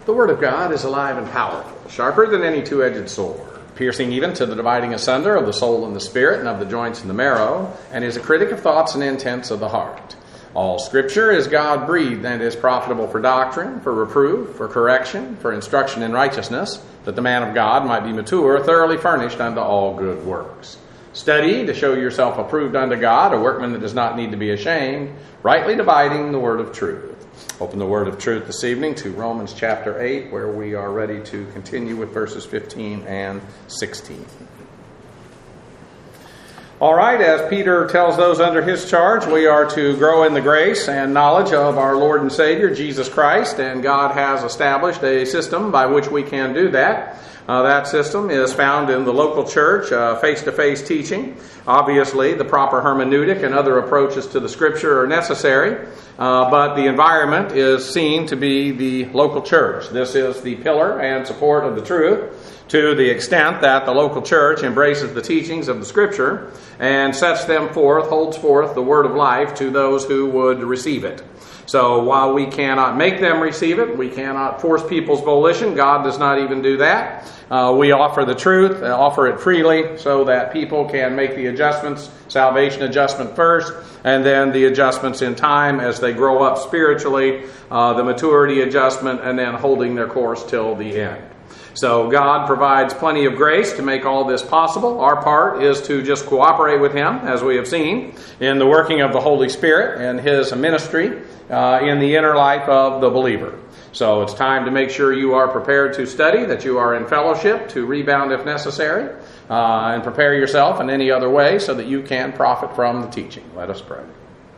The Word of God is alive and powerful, sharper than any two-edged sword, piercing even to the dividing asunder of the soul and the spirit and of the joints and the marrow, and is a critic of thoughts and intents of the heart. All Scripture is God-breathed and is profitable for doctrine, for reproof, for correction, for instruction in righteousness, that the man of God might be mature, thoroughly furnished unto all good works. Study to show yourself approved unto God, a workman that does not need to be ashamed, rightly dividing the word of truth. Open the word of truth this evening to Romans chapter 8, where we are ready to continue with verses 15 and 16. All right, as Peter tells those under his charge, we are to grow in the grace and knowledge of our Lord and Savior, Jesus Christ, and God has established a system by which we can do that. That system is found in the local church, face-to-face teaching. Obviously, the proper hermeneutic and other approaches to the Scripture are necessary, but the environment is seen to be the local church. This is the pillar and support of the truth, to the extent that the local church embraces the teachings of the Scripture and sets them forth, holds forth the word of life to those who would receive it. So while we cannot make them receive it, we cannot force people's volition, God does not even do that. We offer the truth, offer it freely so that people can make the adjustments, salvation adjustment first, and then the adjustments in time as they grow up spiritually, the maturity adjustment, and then holding their course till the end. So God provides plenty of grace to make all this possible. Our part is to just cooperate with Him, as we have seen, in the working of the Holy Spirit and His ministry in the inner life of the believer. So it's time to make sure you are prepared to study, that you are in fellowship, to rebound if necessary, and prepare yourself in any other way so that you can profit from the teaching. Let us pray.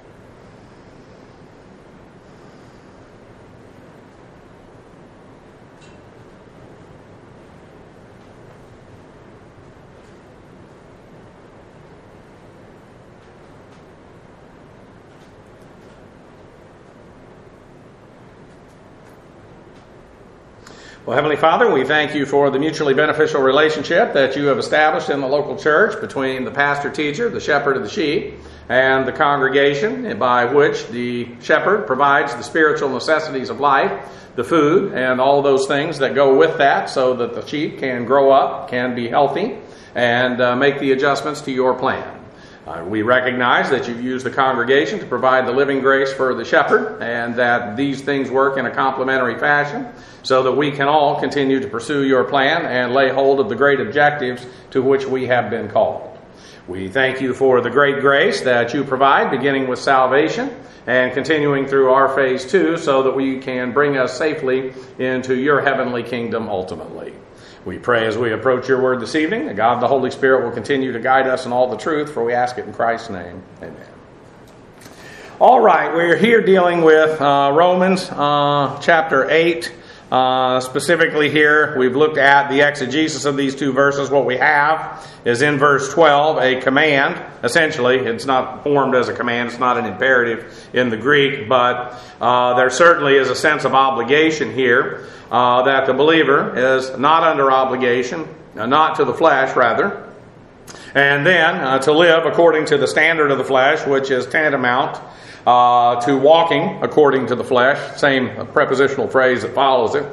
Well, Heavenly Father, we thank you for the mutually beneficial relationship that you have established in the local church between the pastor-teacher, the shepherd of the sheep, and the congregation, by which the shepherd provides the spiritual necessities of life, the food, and all those things that go with that so that the sheep can grow up, can be healthy, and make the adjustments to your plan. We recognize that you've used the congregation to provide the living grace for the shepherd, and that these things work in a complementary fashion so that we can all continue to pursue your plan and lay hold of the great objectives to which we have been called. We thank you for the great grace that you provide, beginning with salvation and continuing through our phase 2, so that we can bring us safely into your heavenly kingdom ultimately. We pray as we approach your word this evening that God the Holy Spirit will continue to guide us in all the truth, for we ask it in Christ's name. Amen. All right, we're here dealing with Romans chapter 8. Specifically here, we've looked at the exegesis of these two verses. What we have is in verse 12 a command. Essentially, it's not formed as a command. It's not an imperative in the Greek, but there certainly is a sense of obligation here that the believer is not under obligation, not to the flesh, rather, and then to live according to the standard of the flesh, which is tantamount to walking according to the flesh, same prepositional phrase that follows it.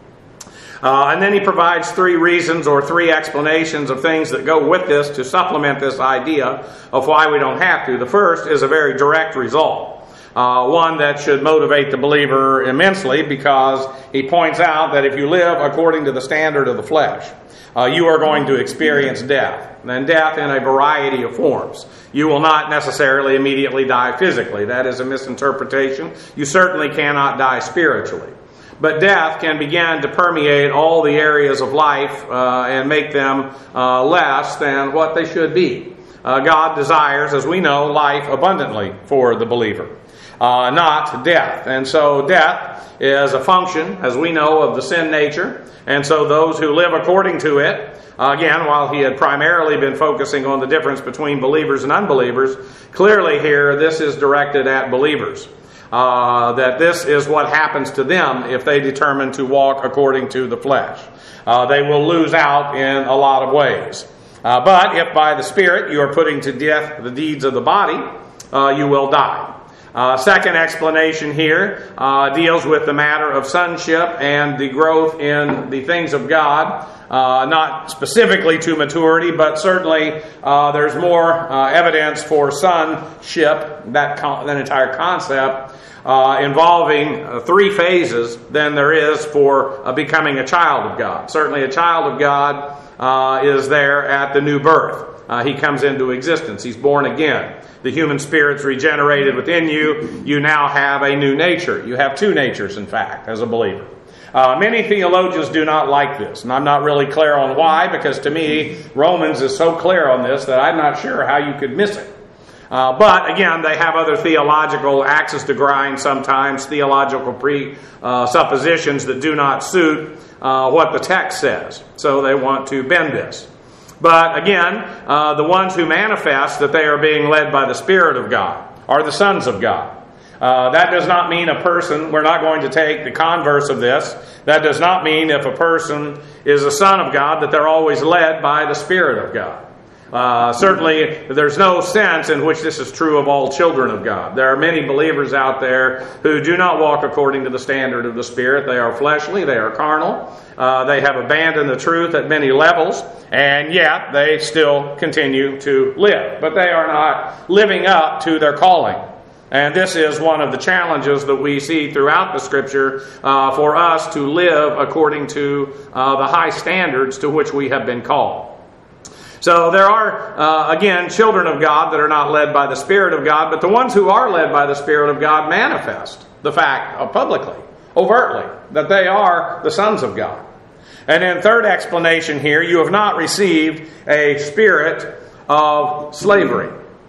And then he provides 3 reasons or 3 explanations of things that go with this to supplement this idea of why we don't have to. The first is a very direct result. One that should motivate the believer immensely, because he points out that if you live according to the standard of the flesh, you are going to experience death, and death in a variety of forms. You will not necessarily immediately die physically. That is a misinterpretation. You certainly cannot die spiritually. But death can begin to permeate all the areas of life and make them less than what they should be. God desires, as we know, life abundantly for the believer, not death. And so death is a function, as we know, of the sin nature. And so those who live according to it, again, while he had primarily been focusing on the difference between believers and unbelievers, clearly here this is directed at believers. That this is what happens to them if they determine to walk according to the flesh. They will lose out in a lot of ways. But if by the Spirit you are putting to death the deeds of the body, you will die. Second explanation here deals with the matter of sonship and the growth in the things of God, not specifically to maturity, but certainly there's more evidence for sonship, that entire concept, involving three phases than there is for becoming a child of God. Certainly a child of God is there at the new birth. He comes into existence. He's born again. The human spirit's regenerated within you. You now have a new nature. You have two natures, in fact, as a believer. Many theologians do not like this, and I'm not really clear on why, because to me, Romans is so clear on this that I'm not sure how you could miss it. But again, they have other theological axes to grind sometimes, theological presuppositions that do not suit what the text says. So they want to bend this. But again, the ones who manifest that they are being led by the Spirit of God are the sons of God. That does not mean a person, we're not going to take the converse of this, that does not mean if a person is a son of God that they're always led by the Spirit of God. Certainly, there's no sense in which this is true of all children of God. There are many believers out there who do not walk according to the standard of the Spirit. They are fleshly, they are carnal, they have abandoned the truth at many levels, and yet they still continue to live. But they are not living up to their calling. And this is one of the challenges that we see throughout the Scripture for us to live according to the high standards to which we have been called. So there are, again, children of God that are not led by the Spirit of God, but the ones who are led by the Spirit of God manifest the fact publicly, overtly, that they are the sons of God. And then third explanation here, you have not received a spirit of slavery,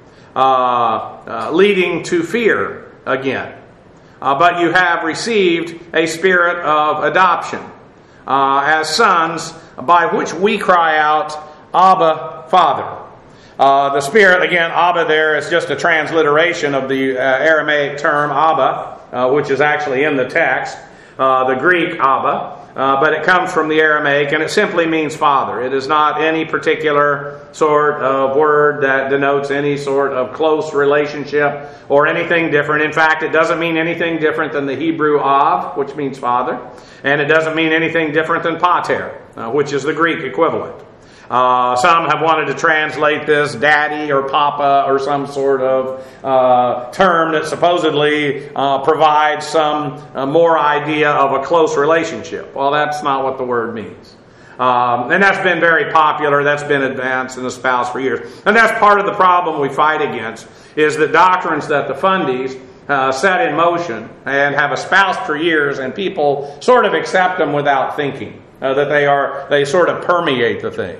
leading to fear again. But you have received a spirit of adoption as sons, by which we cry out, Abba, Father. The Spirit, again, Abba there is just a transliteration of the Aramaic term Abba, which is actually in the text, the Greek Abba, but it comes from the Aramaic, and it simply means Father. It is not any particular sort of word that denotes any sort of close relationship or anything different. In fact, it doesn't mean anything different than the Hebrew Av, which means Father, and it doesn't mean anything different than Pater, which is the Greek equivalent. Some have wanted to translate this daddy or papa or some sort of term that supposedly provides some more idea of a close relationship. Well, that's not what the word means. And that's been very popular. That's been advanced and espoused for years. And that's part of the problem we fight against, is that doctrines that the fundies set in motion and have espoused for years, and people sort of accept them without thinking, that they sort of permeate the thing.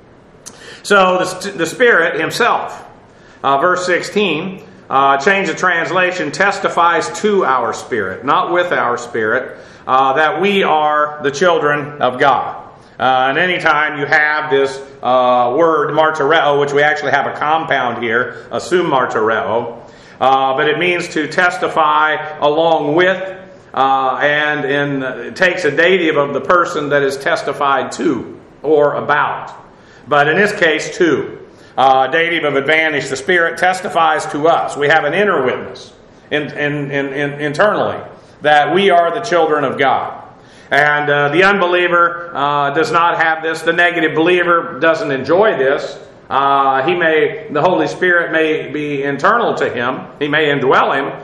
So the Spirit Himself, verse 16, change of translation, testifies to our spirit, not with our spirit, that we are the children of God. And anytime you have this word martyreo, which we actually have a compound here, assume martyreo, but it means to testify along with, and it takes a dative of the person that is testified to or about. But in this case, to. Dative of advantage, the Spirit testifies to us. We have an inner witness internally that we are the children of God. And the unbeliever does not have this. The negative believer doesn't enjoy this. The Holy Spirit may be internal to him. He may indwell him.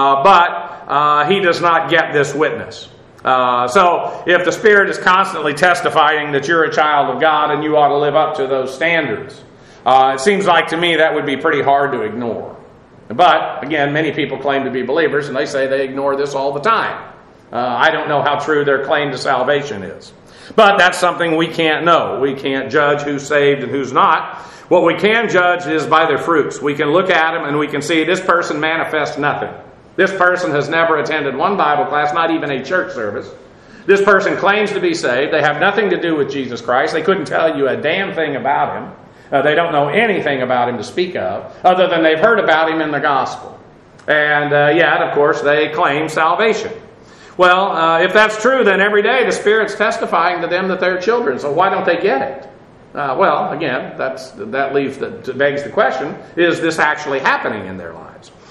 But he does not get this witness. So if the Spirit is constantly testifying that you're a child of God and you ought to live up to those standards, it seems like to me that would be pretty hard to ignore. But, again, many people claim to be believers and they say they ignore this all the time. I don't know how true their claim to salvation is. But that's something we can't know. We can't judge who's saved and who's not. What we can judge is by their fruits. We can look at them and we can see this person manifests nothing. This person has never attended one Bible class, not even a church service. This person claims to be saved. They have nothing to do with Jesus Christ. They couldn't tell you a damn thing about Him. They don't know anything about Him to speak of, other than they've heard about Him in the gospel. And yet, of course, they claim salvation. Well, if that's true, then every day the Spirit's testifying to them that they're children. So why don't they get it? Well, again, that begs the question, is this actually happening in their lives?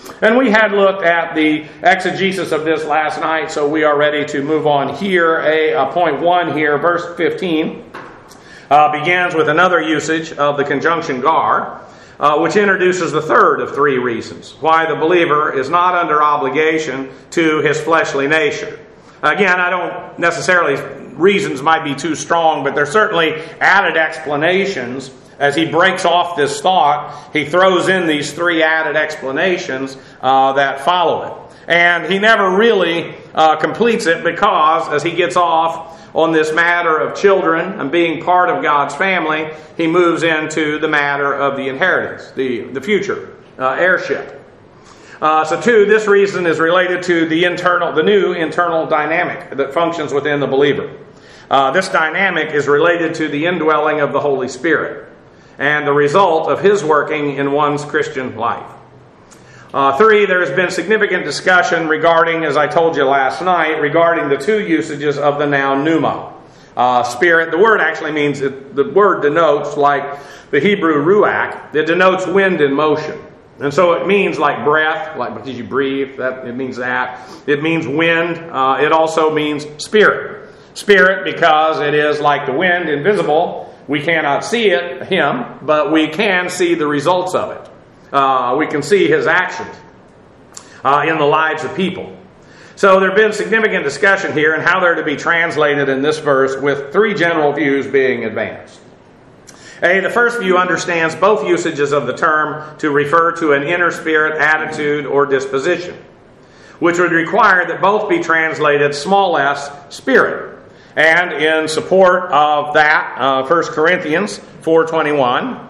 And we had looked at the exegesis of this last night, so we are ready to move on here. Point 1 here, verse 15, begins with another usage of the conjunction gar, which introduces the third of three reasons why the believer is not under obligation to his fleshly nature. Again, I don't necessarily, reasons might be too strong, but there's certainly added explanations. As he breaks off this thought, he throws in these three added explanations that follow it. And he never really completes it because, as he gets off on this matter of children and being part of God's family, he moves into the matter of the inheritance, the future heirship. So two, this reason is related to the new internal dynamic that functions within the believer. This dynamic is related to the indwelling of the Holy Spirit and the result of his working in one's Christian life. Three, there has been significant discussion regarding, as I told you last night, regarding the two usages of the noun pneuma. Spirit, the word actually means, the word denotes, like the Hebrew ruach, it denotes wind in motion. And so it means like breath, like because you breathe, it means that. It means wind. It also means spirit. Spirit because it is like the wind, invisible. We cannot see him, but we can see the results of it. We can see his actions in the lives of people. So there has been significant discussion here on how they're to be translated in this verse, with three general views being advanced. The first view understands both usages of the term to refer to an inner spirit, attitude, or disposition, which would require that both be translated small s, spirit. And in support of that, 1 Corinthians 4:21.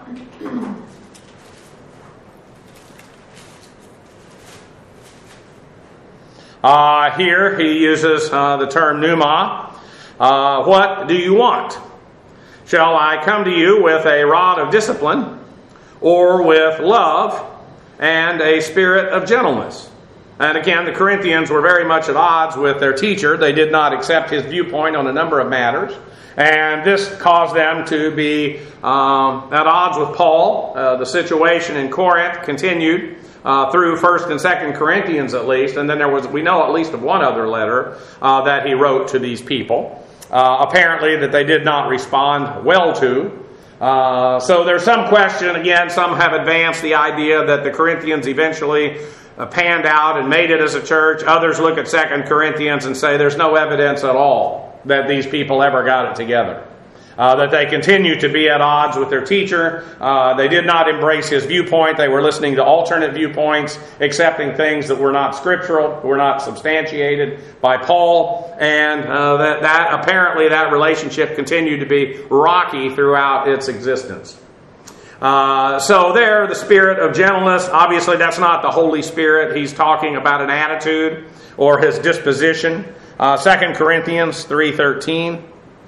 Here he uses the term pneuma. What do you want? Shall I come to you with a rod of discipline, or with love and a spirit of gentleness? And again, the Corinthians were very much at odds with their teacher. They did not accept his viewpoint on a number of matters. And this caused them to be at odds with Paul. The situation in Corinth continued through 1st and 2nd Corinthians at least. And then we know at least of one other letter that he wrote to these people. Apparently that they did not respond well to. So there's some question. Again, some have advanced the idea that the Corinthians eventually panned out and made it as a church. Others look at 2 Corinthians and say there's no evidence at all that these people ever got it together. That they continued to be at odds with their teacher. They did not embrace his viewpoint. They were listening to alternate viewpoints, accepting things that were not scriptural, were not substantiated by Paul. And that apparently that relationship continued to be rocky throughout its existence. So there, the spirit of gentleness, obviously that's not the Holy Spirit. He's talking about an attitude or his disposition. 2 Corinthians 3:13.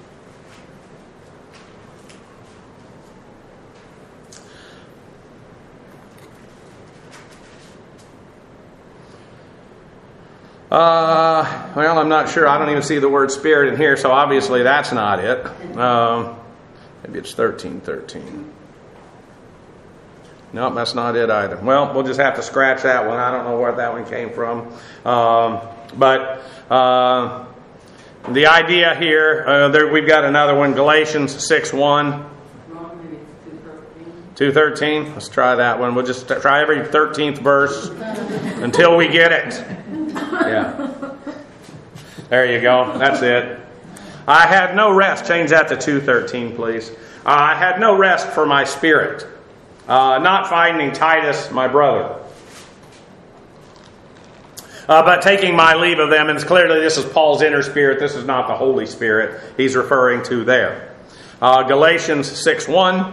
Well, I'm not sure. I don't even see the word spirit in here, so obviously that's not it. Maybe it's 13:13. Nope, that's not it either. Well, we'll just have to scratch that one. I don't know where that one came from. But the idea here, we've got another one, Galatians 6:1. 2:13. Let's try that one. We'll just try every 13th verse until we get it. Yeah. There you go. That's it. I had no rest. Change that to 2:13, please. I had no rest for my spirit, not finding Titus, my brother, but taking my leave of them. And clearly this is Paul's inner spirit. This is not the Holy Spirit he's referring to there. Galatians 6:1.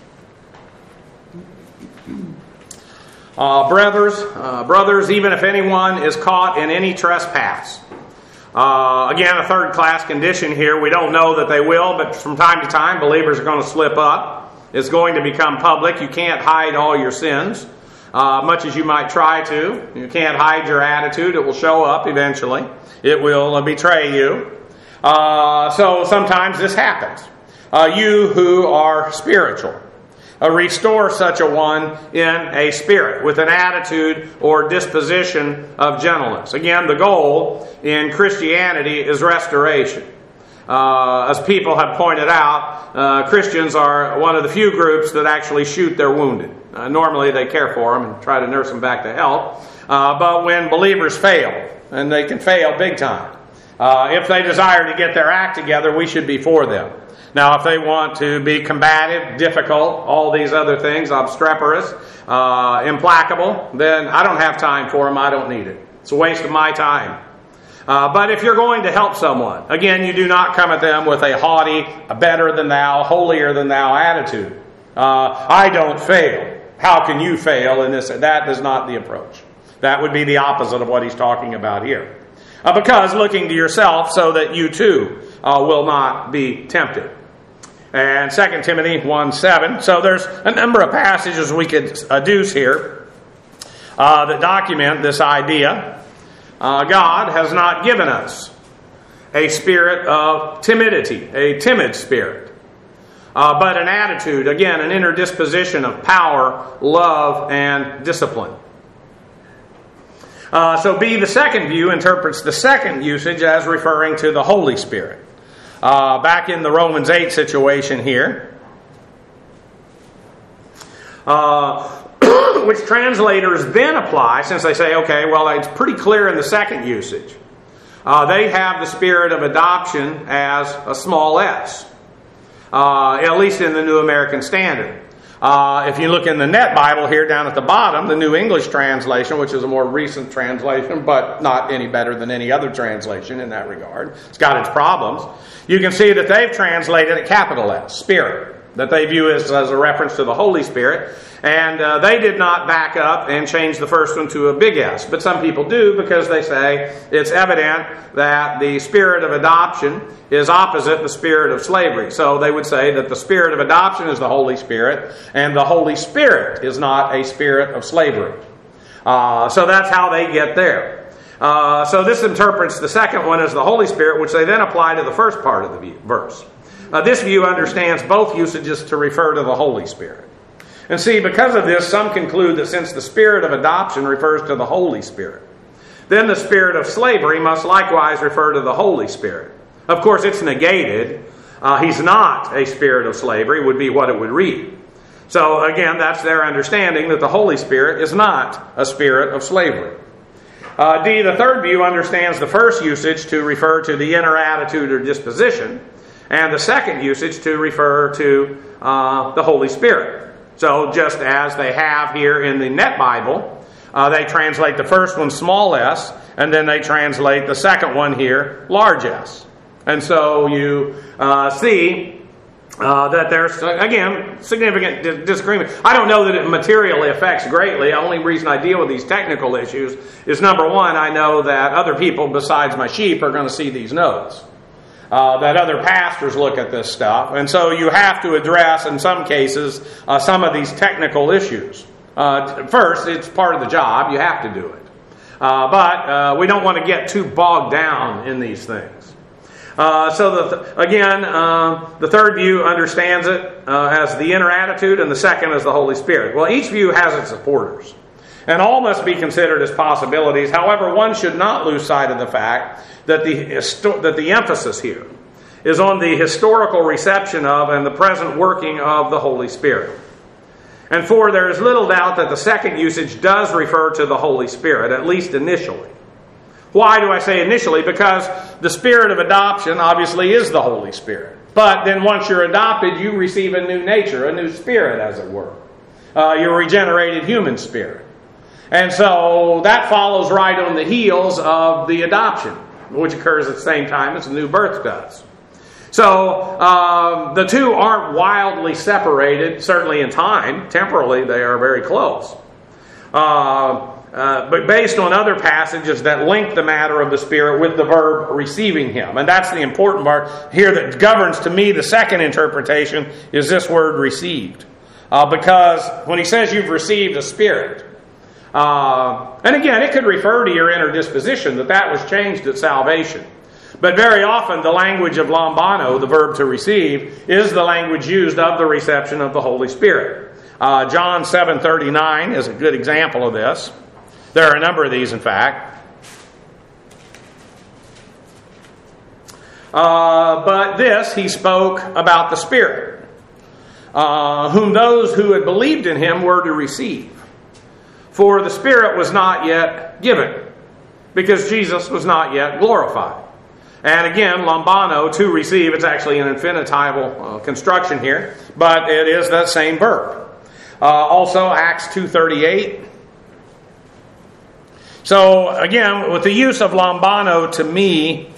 Brothers, even if anyone is caught in any trespass. Again, a third class condition here. We don't know that they will, but from time to time, believers are going to slip up. It's going to become public. You can't hide all your sins, much as you might try to. You can't hide your attitude. It will show up eventually. It will betray you. So sometimes this happens. You who are spiritual. restore such a one in a spirit, with an attitude or disposition of gentleness. Again, the goal in Christianity is restoration. As people have pointed out, Christians are one of the few groups that actually shoot their wounded. Normally they care for them and try to nurse them back to health. But when believers fail, and they can fail big time, if they desire to get their act together, we should be for them. Now, if they want to be combative, difficult, all these other things, obstreperous, implacable, then I don't have time for them. I don't need it. It's a waste of my time. But if you're going to help someone, again, you do not come at them with a haughty, a better than thou, holier than thou attitude. I don't fail. How can you fail in this? That is not the approach. That would be the opposite of what he's talking about here. Because looking to yourself so that you too will not be tempted. And 2 Timothy 1:7. So there's a number of passages we could adduce here that document this idea. God has not given us a spirit of timidity, a timid spirit, but an attitude, again, an inner disposition of power, love, and discipline. So B, the second view, interprets the second usage as referring to the Holy Spirit. Back in the Romans 8 situation here, which translators then apply, since they say, okay, well, it's pretty clear in the second usage. They have the spirit of adoption as a small s, at least in the New American Standard. If you look in the Net Bible here down at the bottom, the New English Translation, which is a more recent translation, but not any better than any other translation in that regard. It's got its problems. You can see that they've translated it capital S, Spirit, that they view as a reference to the Holy Spirit. And they did not back up and change the first one to a big S. But some people do, because they say it's evident that the spirit of adoption is opposite the spirit of slavery. So they would say that the spirit of adoption is the Holy Spirit, and the Holy Spirit is not a spirit of slavery. So that's how they get there. So this interprets the second one as the Holy Spirit, which they then apply to the first part of the verse. This view understands both usages to refer to the Holy Spirit. And see, because of this, some conclude that since the spirit of adoption refers to the Holy Spirit, then the spirit of slavery must likewise refer to the Holy Spirit. Of course, it's negated. He's not a spirit of slavery, would be what it would read. So again, that's their understanding that the Holy Spirit is not a spirit of slavery. D, the third view understands the first usage to refer to the inner attitude or disposition, and the second usage to refer to the Holy Spirit. So just as they have here in the Net Bible, they translate the first one small s, and then they translate the second one here large s. And so you see that there's, again, significant disagreement. I don't know that it materially affects greatly. The only reason I deal with these technical issues is, number one, I know that other people besides my sheep are going to see these notes. That other pastors look at this stuff. And so you have to address, in some cases, some of these technical issues. First, it's part of the job. You have to do it. But we don't want to get too bogged down in these things. The third view understands it as the inner attitude, and the second as the Holy Spirit. Well, each view has its supporters. And all must be considered as possibilities. However, one should not lose sight of the fact that the emphasis here is on the historical reception of and the present working of the Holy Spirit. And for there is little doubt that the second usage does refer to the Holy Spirit, at least initially. Why do I say initially? Because the spirit of adoption obviously is the Holy Spirit. But then once you're adopted, you receive a new nature, a new spirit, as it were. Your regenerated human spirit. And so that follows right on the heels of the adoption, which occurs at the same time as the new birth does. So the two aren't wildly separated, certainly in time. Temporally, they are very close. But based on other passages that link the matter of the Spirit with the verb receiving Him. And that's the important part here that governs, to me, the second interpretation is this word received. Because when he says you've received a Spirit, and again, it could refer to your inner disposition, that was changed at salvation. But very often the language of lambano, the verb to receive, is the language used of the reception of the Holy Spirit. John 7:39 is a good example of this. There are a number of these, in fact. But this he spoke about the Spirit, whom those who had believed in him were to receive. For the Spirit was not yet given, because Jesus was not yet glorified. And again, lambano, to receive, it's actually an infinitival construction here, but it is that same verb. Also, Acts 2:38. So again, with the use of lambano to me,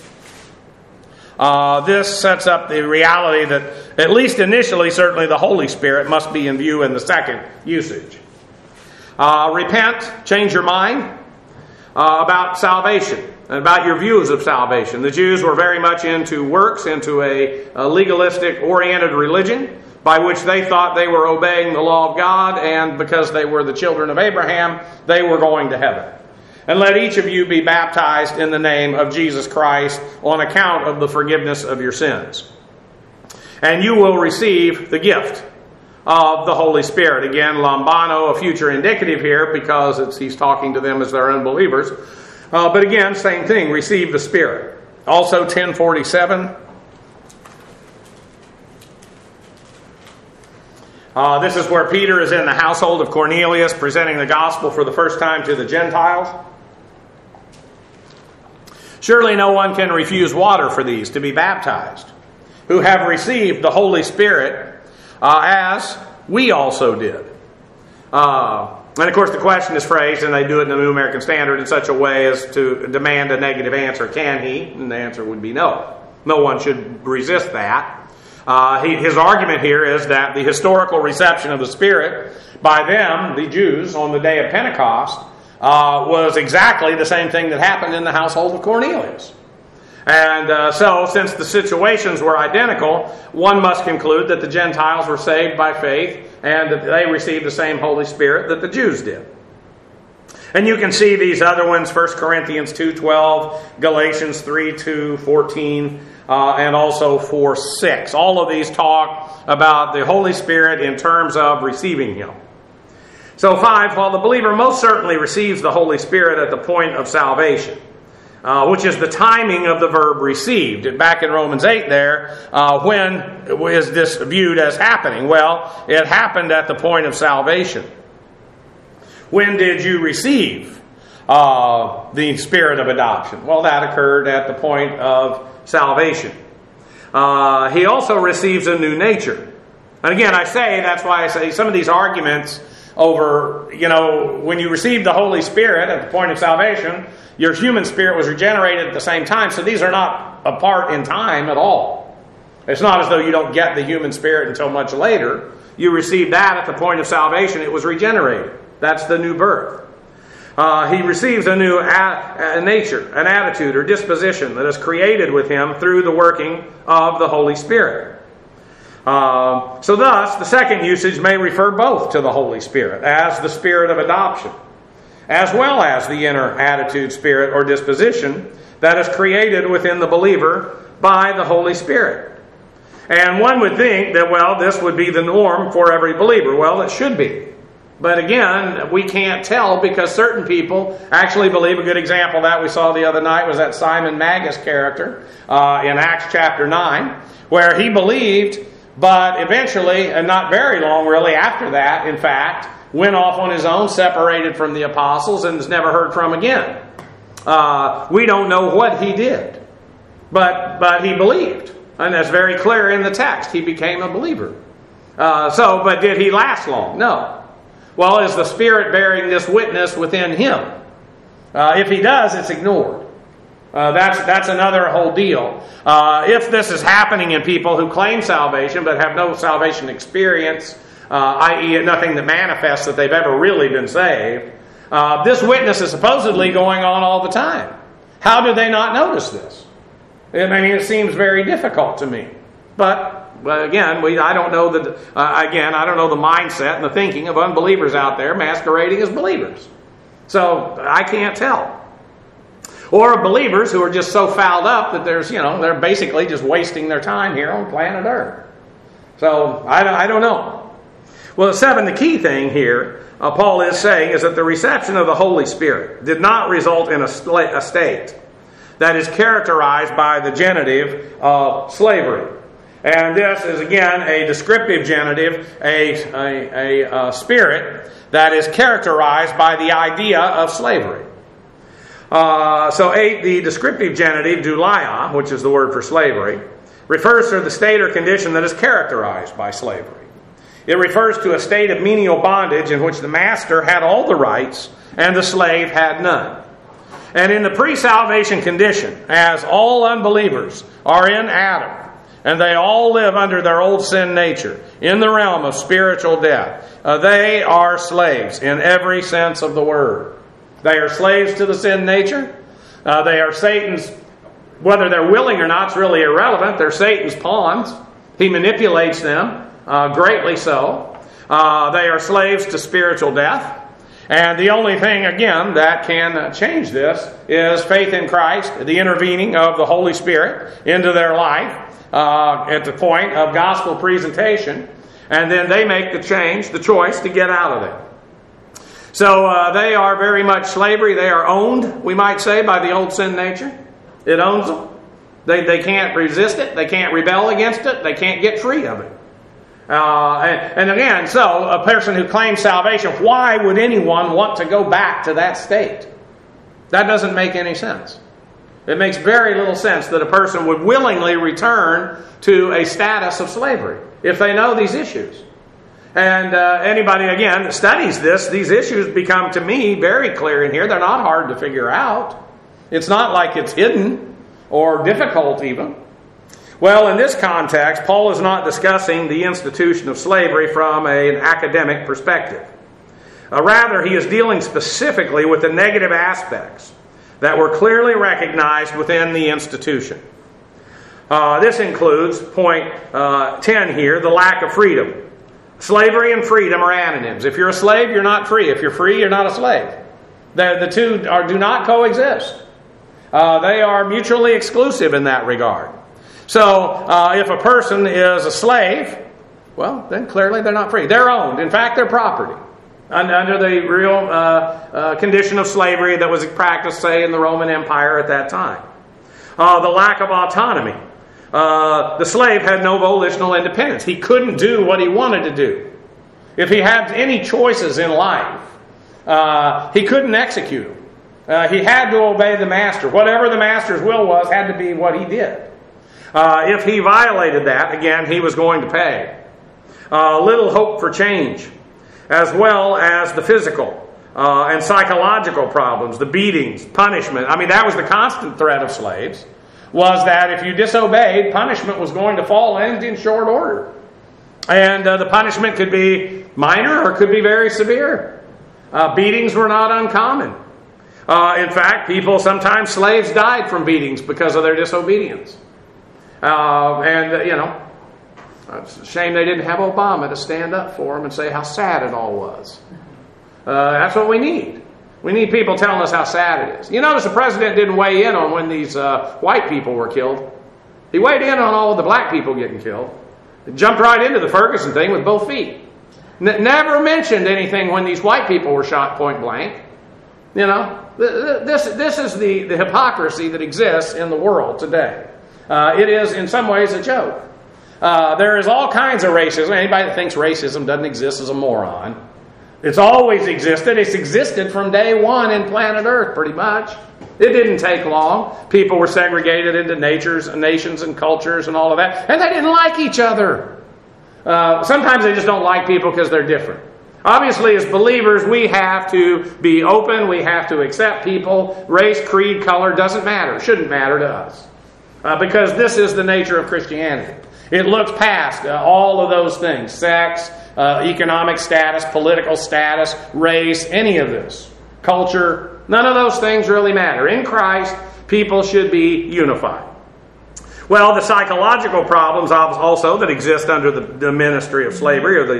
this sets up the reality that, at least initially, certainly the Holy Spirit must be in view in the second usage. Repent, change your mind about salvation and about your views of salvation. The Jews were very much into works, into a legalistic oriented religion by which they thought they were obeying the law of God, and because they were the children of Abraham, they were going to heaven. And let each of you be baptized in the name of Jesus Christ on account of the forgiveness of your sins. And you will receive the gift of the Holy Spirit. Again, lambano, a future indicative here, because he's talking to them as their unbelievers. But again, same thing, receive the Spirit. Also 10:47. This is where Peter is in the household of Cornelius, presenting the gospel for the first time to the Gentiles. Surely no one can refuse water for these to be baptized, who have received the Holy Spirit, as we also did. And of course the question is phrased, and they do it in the New American Standard, in such a way as to demand a negative answer. Can he? And the answer would be no. No one should resist that. His argument here is that the historical reception of the Spirit by them, the Jews, on the day of Pentecost, was exactly the same thing that happened in the household of Cornelius. And so, since the situations were identical, one must conclude that the Gentiles were saved by faith and that they received the same Holy Spirit that the Jews did. And you can see these other ones, 1 Corinthians 2:12, Galatians 3:2, 14, and also 4:6. All of these talk about the Holy Spirit in terms of receiving Him. So 5, while the believer most certainly receives the Holy Spirit at the point of salvation, which is the timing of the verb received. Back in Romans 8 there, when is this viewed as happening? Well, it happened at the point of salvation. When did you receive the Spirit of adoption? Well, that occurred at the point of salvation. He also receives a new nature. And again, that's why I say some of these arguments over, when you receive the Holy Spirit at the point of salvation, your human spirit was regenerated at the same time. So these are not apart in time at all. It's not as though you don't get the human spirit until much later. You receive that at the point of salvation. It was regenerated. That's the new birth. He receives a new nature, an attitude or disposition that is created with him through the working of the Holy Spirit. So thus, the second usage may refer both to the Holy Spirit as the Spirit of adoption, as well as the inner attitude, spirit, or disposition that is created within the believer by the Holy Spirit. And one would think that, this would be the norm for every believer. Well, it should be. But again, we can't tell, because certain people actually believe. A good example that we saw the other night was that Simon Magus character in Acts chapter 9, where he believed, but eventually, and not very long really after that, in fact, went off on his own, separated from the apostles, and was never heard from again. We don't know what he did, but he believed. And that's very clear in the text. He became a believer. But did he last long? No. Well, is the Spirit bearing this witness within him? If he does, it's ignored. That's another whole deal. If this is happening in people who claim salvation but have no salvation experience, i.e. nothing that manifests that they've ever really been saved, this witness is supposedly going on all the time. How do they not notice this? It seems very difficult to me. But again, I don't know the mindset and the thinking of unbelievers out there masquerading as believers. So I can't tell. Or believers who are just so fouled up that they're basically just wasting their time here on planet Earth. So I don't know. Well, 7, the key thing here, Paul is saying, is that the reception of the Holy Spirit did not result in a state that is characterized by the genitive of slavery. And this is, again, a descriptive genitive, a spirit that is characterized by the idea of slavery. So 8, the descriptive genitive, doulia, which is the word for slavery, refers to the state or condition that is characterized by slavery. It refers to a state of menial bondage in which the master had all the rights and the slave had none. And in the pre-salvation condition, as all unbelievers are in Adam, and they all live under their old sin nature, in the realm of spiritual death, they are slaves in every sense of the word. They are slaves to the sin nature. They are Satan's, whether they're willing or not, it's really irrelevant. They're Satan's pawns. He manipulates them, greatly so. They are slaves to spiritual death. And the only thing, again, that can change this is faith in Christ, the intervening of the Holy Spirit into their life at the point of gospel presentation. And then they make the change, the choice to get out of it. So they are very much slavery. They are owned, we might say, by the old sin nature. It owns them. They can't resist it. They can't rebel against it. They can't get free of it. And again, so a person who claims salvation, why would anyone want to go back to that state? That doesn't make any sense. It makes very little sense that a person would willingly return to a status of slavery if they know these issues. And anybody, again, that studies this, these issues become, to me, very clear in here. They're not hard to figure out. It's not like it's hidden or difficult even. Well, in this context, Paul is not discussing the institution of slavery from an academic perspective. Rather, he is dealing specifically with the negative aspects that were clearly recognized within the institution. This includes point 10 here, the lack of freedom. Slavery and freedom are antonyms. If you're a slave, you're not free. If you're free, you're not a slave. The two do not coexist. They are mutually exclusive in that regard. So, if a person is a slave, well, then clearly they're not free. They're owned. In fact, they're property. Under the real condition of slavery that was practiced, say, in the Roman Empire at that time. The lack of autonomy. The slave had no volitional independence. He couldn't do what he wanted to do. If he had any choices in life, he couldn't execute them. He had to obey the master. Whatever the master's will was had to be what he did. If he violated that, again, he was going to pay. Little hope for change, as well as the physical and psychological problems, the beatings, punishment. I mean, that was the constant threat of slaves, was that if you disobeyed, punishment was going to fall in short order. And the punishment could be minor or could be very severe. Beatings were not uncommon. In fact, sometimes slaves died from beatings because of their disobedience. It's a shame they didn't have Obama to stand up for them and say how sad it all was. That's what we need. We need people telling us how sad it is. You notice the president didn't weigh in on when these white people were killed. He weighed in on all of the black people getting killed. He jumped right into the Ferguson thing with both feet. Never mentioned anything when these white people were shot point blank. You know, this is the hypocrisy that exists in the world today. It is, in some ways, a joke. There is all kinds of racism. Anybody that thinks racism doesn't exist is a moron. It's always existed. It's existed from day one in planet Earth, pretty much. It didn't take long. People were segregated into nations and cultures and all of that. And they didn't like each other. Sometimes they just don't like people because they're different. Obviously, as believers, we have to be open. We have to accept people. Race, creed, color doesn't matter. Shouldn't matter to us. Because this is the nature of Christianity. It looks past all of those things. Sex, economic status, political status, race, any of this. Culture, none of those things really matter. In Christ, people should be unified. Well, the psychological problems also that exist under the ministry of slavery or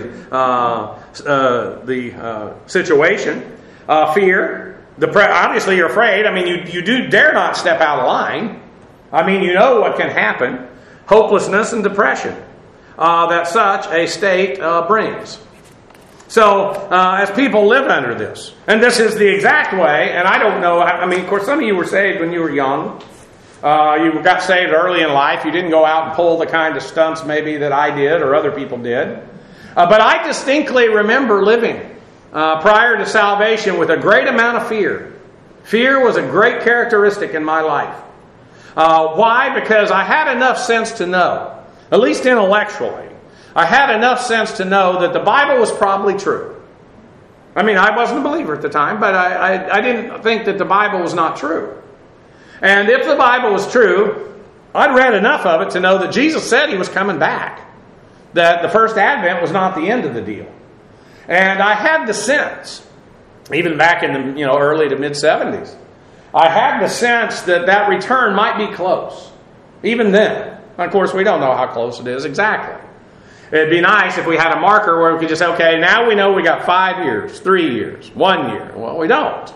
the situation. Fear. Obviously, you're afraid. I mean, you do dare not step out of line. I mean, you know what can happen. Hopelessness and depression that such a state brings. So, as people live under this, and this is the exact way, and I don't know, I mean, of course, some of you were saved when you were young. You got saved early in life. You didn't go out and pull the kind of stunts maybe that I did or other people did. But I distinctly remember living prior to salvation with a great amount of fear. Fear was a great characteristic in my life. Why? Because I had enough sense to know, at least intellectually, I had enough sense to know that the Bible was probably true. I mean, I wasn't a believer at the time, but I didn't think that the Bible was not true. And if the Bible was true, I'd read enough of it to know that Jesus said He was coming back. That the first advent was not the end of the deal. And I had the sense, even back in the early to mid-70s, I had the sense that that return might be close. Even then. And of course, we don't know how close it is exactly. It'd be nice if we had a marker where we could just say, okay, now we know we got 5 years, 3 years, 1 year. Well, we don't.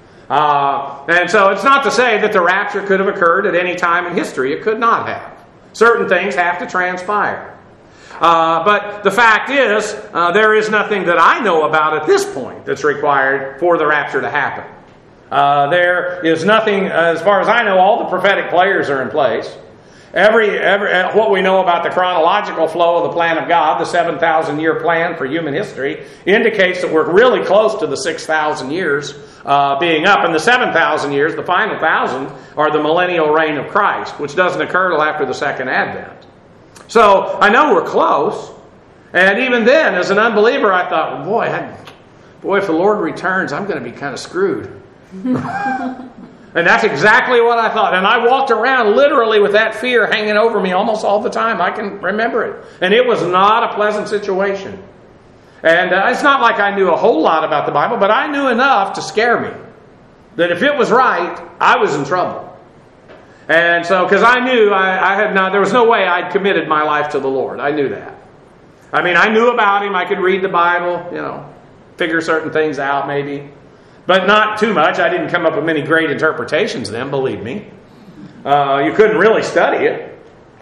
And so it's not to say that the rapture could have occurred at any time in history. It could not have. Certain things have to transpire. But the fact is, there is nothing that I know about at this point that's required for the rapture to happen. There is nothing, as far as I know, all the prophetic players are in place. What we know about the chronological flow of the plan of God, the 7,000-year plan for human history, indicates that we're really close to the 6,000 years being up. And the 7,000 years, the final 1,000, are the millennial reign of Christ, which doesn't occur till after the second advent. So I know we're close. And even then, as an unbeliever, I thought, boy, if the Lord returns, I'm going to be kind of screwed. And that's exactly what I thought. And I walked around literally with that fear hanging over me almost all the time. I can remember it. And it was not a pleasant situation. And it's not like I knew a whole lot about the Bible, but I knew enough to scare me. That if it was right, I was in trouble. And so, because I knew there was no way I'd committed my life to the Lord. I knew that. I mean, I knew about Him. I could read the Bible, figure certain things out maybe. But not too much. I didn't come up with many great interpretations then, believe me. You couldn't really study it.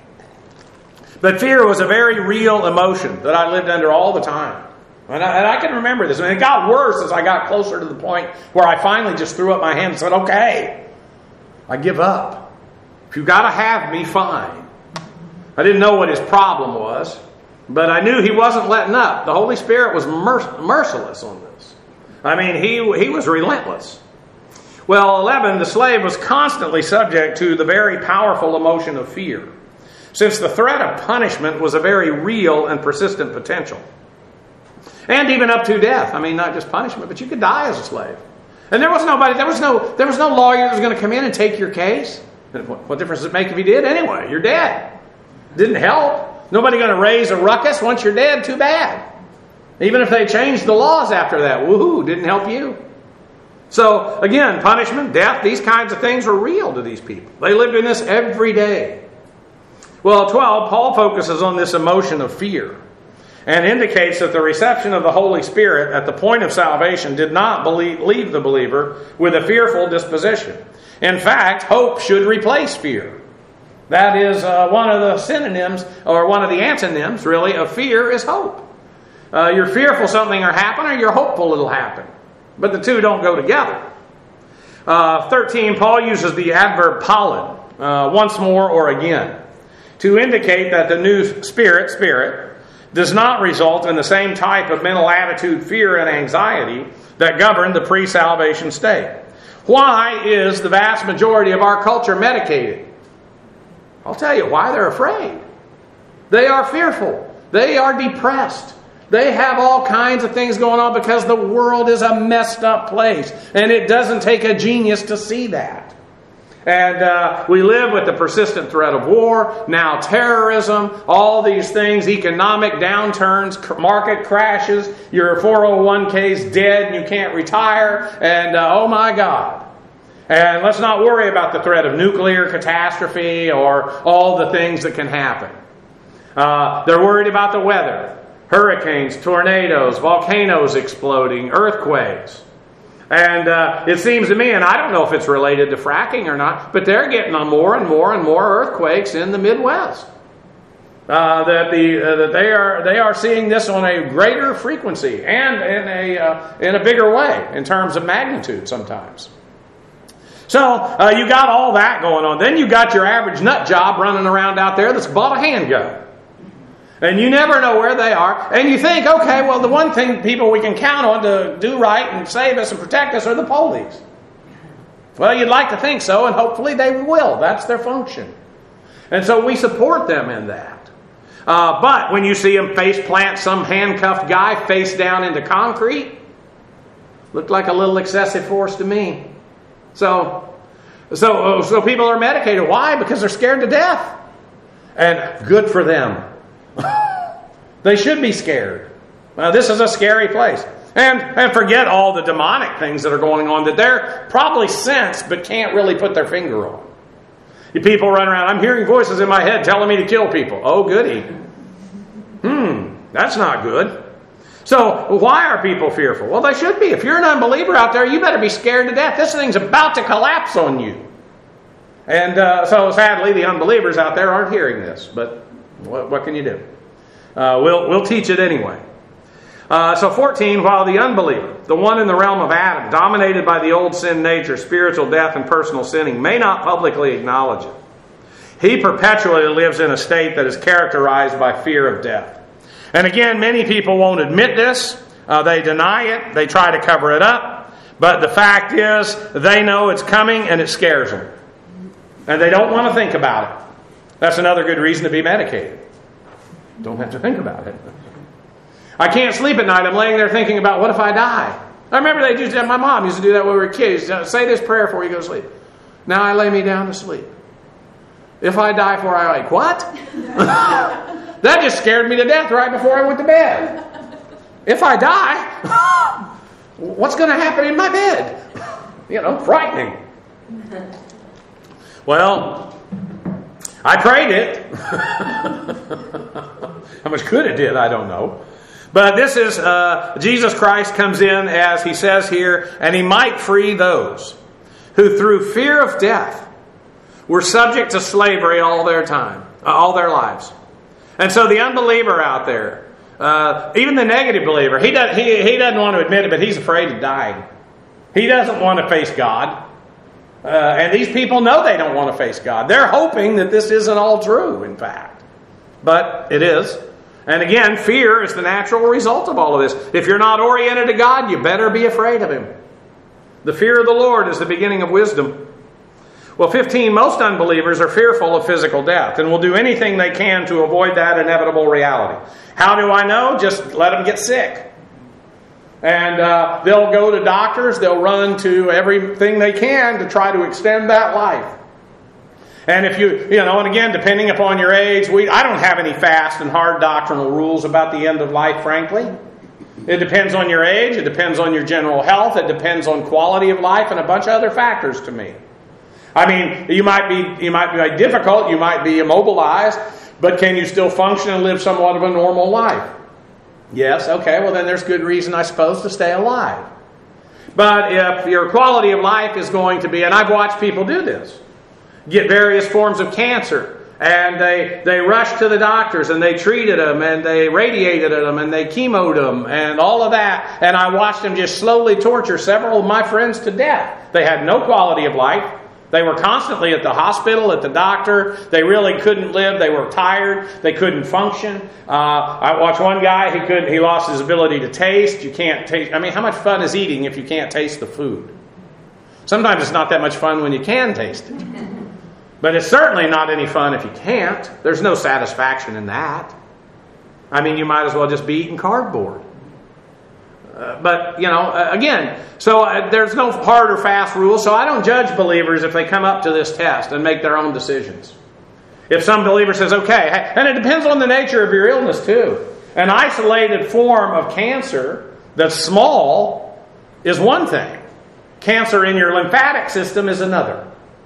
But fear was a very real emotion that I lived under all the time. And I can remember this. And it got worse as I got closer to the point where I finally just threw up my hand and said, okay, I give up. If you've got to have me, fine. I didn't know what his problem was, but I knew he wasn't letting up. The Holy Spirit was merciless on this. I mean, he was relentless. Well, 11, the slave was constantly subject to the very powerful emotion of fear, since the threat of punishment was a very real and persistent potential. And even up to death. I mean, not just punishment, but you could die as a slave. And there was no lawyer that was going to come in and take your case. What difference does it make if he did? Anyway, you're dead. Didn't help. Nobody going to raise a ruckus. Once you're dead, too bad. Even if they changed the laws after that, woohoo, didn't help you. So, again, punishment, death, these kinds of things were real to these people. They lived in this every day. Well, 12, Paul focuses on this emotion of fear and indicates that the reception of the Holy Spirit at the point of salvation did not leave the believer with a fearful disposition. In fact, hope should replace fear. That is one of the synonyms, or one of the antonyms, really, of fear is hope. You're fearful something will happen, or you're hopeful it'll happen. But the two don't go together. 13, Paul uses the adverb pollen, once more or again, to indicate that the new spirit, does not result in the same type of mental attitude, fear, and anxiety that governed the pre-salvation state. Why is the vast majority of our culture medicated? I'll tell you why. They're afraid. They are fearful. They are depressed. They have all kinds of things going on because the world is a messed up place. And it doesn't take a genius to see that. And we live with the persistent threat of war, now terrorism, all these things, economic downturns, market crashes, your 401k's dead and you can't retire, and oh my God. And let's not worry about the threat of nuclear catastrophe or all the things that can happen. They're worried about the weather. Hurricanes, tornadoes, volcanoes exploding, earthquakes. And it seems to me, and I don't know if it's related to fracking or not, but they're getting on more and more and more earthquakes in the Midwest. that they are seeing this on a greater frequency and in a bigger way in terms of magnitude sometimes. So you got all that going on. Then you got your average nut job running around out there that's bought a handgun. And you never know where they are. And you think, okay, well, the one thing people we can count on to do right and save us and protect us are the police. Well, you'd like to think so, and hopefully they will. That's their function. And so we support them in that. But when you see them face plant some handcuffed guy face down into concrete, looked like a little excessive force to me. So people are medicated. Why? Because they're scared to death. And good for them. They should be scared. This is a scary place. And forget all the demonic things that are going on that they're probably sense but can't really put their finger on. You people run around, I'm hearing voices in my head telling me to kill people. Oh, goody. That's not good. So why are people fearful? Well, they should be. If you're an unbeliever out there, you better be scared to death. This thing's about to collapse on you. And so sadly, the unbelievers out there aren't hearing this. But what can you do? We'll teach it anyway. So 14, while the unbeliever, the one in the realm of Adam, dominated by the old sin nature, spiritual death, and personal sinning, may not publicly acknowledge it, he perpetually lives in a state that is characterized by fear of death. And again, many people won't admit this. They deny it. They try to cover it up. But the fact is, they know it's coming and it scares them. And they don't want to think about it. That's another good reason to be medicated. Don't have to think about it. I can't sleep at night. I'm laying there thinking about, what if I die? I remember my mom used to do that when we were kids. Say this prayer before you go to sleep. Now I lay me down to sleep. If I die before I wake. What? That just scared me to death right before I went to bed. If I die, what's going to happen in my bed? Frightening. Well, I prayed it. How much good it did, I don't know. But this is, Jesus Christ comes in, as he says here, and he might free those who through fear of death were subject to slavery all their lives. And so the unbeliever out there, even the negative believer, he doesn't want to admit it, but he's afraid of dying. He doesn't want to face God. And these people know they don't want to face God. They're hoping that this isn't all true, in fact. But it is. And again, fear is the natural result of all of this. If you're not oriented to God, you better be afraid of Him. The fear of the Lord is the beginning of wisdom. Well, 15, most unbelievers are fearful of physical death and will do anything they can to avoid that inevitable reality. How do I know? Just let them get sick. And they'll go to doctors. They'll run to everything they can to try to extend that life. And if and again, depending upon your age, I don't have any fast and hard doctrinal rules about the end of life, frankly. It depends on your age. It depends on your general health. It depends on quality of life and a bunch of other factors to me. I mean, you might be difficult. You might be immobilized, but can you still function and live somewhat of a normal life? Yes, okay, well then there's good reason, I suppose, to stay alive. But if your quality of life is going to be, and I've watched people do this, get various forms of cancer, and they rushed to the doctors, and they treated them, and they radiated them, and they chemoed them, and all of that, and I watched them just slowly torture several of my friends to death. They had no quality of life. They were constantly at the hospital, at the doctor. They really couldn't live. They were tired. They couldn't function. I watched one guy, he lost his ability to taste. You can't taste. I mean, how much fun is eating if you can't taste the food? Sometimes it's not that much fun when you can taste it. But it's certainly not any fun if you can't. There's no satisfaction in that. I mean, you might as well just be eating cardboard. But, again, so there's no hard or fast rule, so I don't judge believers if they come up to this test and make their own decisions. If some believer says, okay, and it depends on the nature of your illness too. An isolated form of cancer that's small is one thing. Cancer in your lymphatic system is another.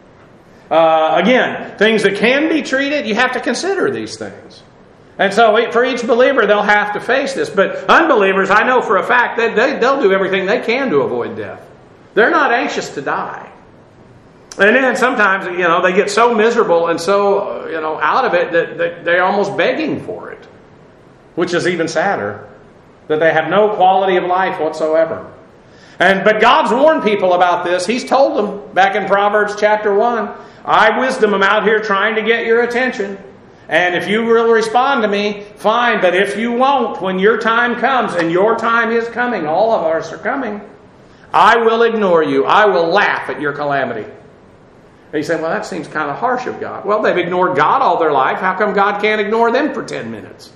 Again, things that can be treated, you have to consider these things. And so for each believer, they'll have to face this. But unbelievers, I know for a fact that they'll do everything they can to avoid death. They're not anxious to die. And then sometimes, they get so miserable and so, out of it that they're almost begging for it. Which is even sadder. That they have no quality of life whatsoever. But God's warned people about this. He's told them back in Proverbs chapter 1, I, wisdom, am out here trying to get your attention. And if you will respond to me, fine. But if you won't, when your time comes, and your time is coming, all of us are coming, I will ignore you. I will laugh at your calamity. And you say, well, that seems kind of harsh of God. Well, they've ignored God all their life. How come God can't ignore them for 10 minutes?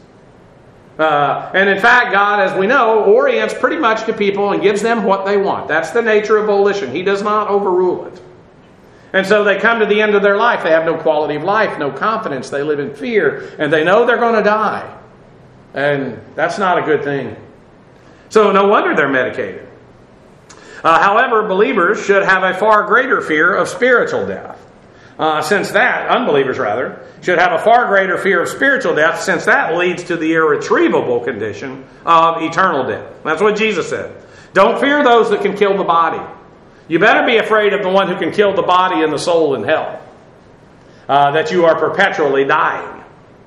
And in fact, God, as we know, orients pretty much to people and gives them what they want. That's the nature of volition. He does not overrule it. And so they come to the end of their life. They have no quality of life, no confidence. They live in fear, and they know they're going to die. And that's not a good thing. So no wonder they're medicated. However, believers should have a far greater fear of spiritual death. Unbelievers should have a far greater fear of spiritual death, since that leads to the irretrievable condition of eternal death. That's what Jesus said. Don't fear those that can kill the body. You better be afraid of the one who can kill the body and the soul in hell. That you are perpetually dying.